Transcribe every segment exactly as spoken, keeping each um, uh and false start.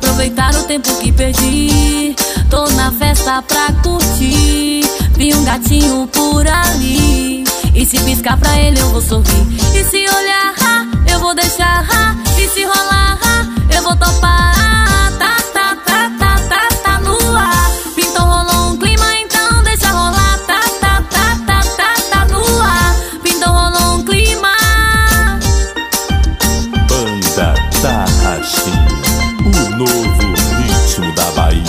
aproveitar o tempo que perdi. Tô na festa pra curtir. Vi um gatinho por ali, e se piscar pra ele eu vou sorrir. E se olhar, eu vou deixar. E se rolar, eu vou topar. Tá, tá, tá, tá, tá, tá no ar. Então rolou um clima, então deixa rolar. Tá, tá, tá, tá, tá, tá no ar. Então rolou um clima. Banda Tarraxinha, o novo ritmo da Bahia.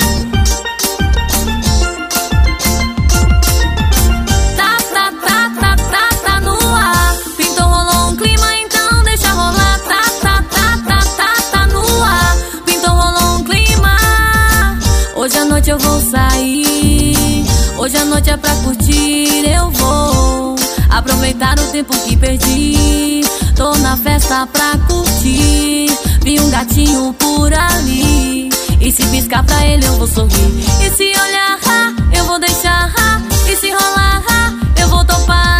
Tá, tá, tá, tá, tá, tá no ar. Então rolou um clima, então deixa rolar. Tá, tá, tá, tá, tá, tá no ar. Então rolou um clima. Hoje à noite eu vou sair. Hoje à noite é pra curtir. Eu vou aproveitar o tempo que perdi. Tô na festa pra curtir. Vi um gatinho por ali, e se piscar pra ele eu vou sorrir. E se olhar, eu vou deixar. E se rolar, eu vou topar.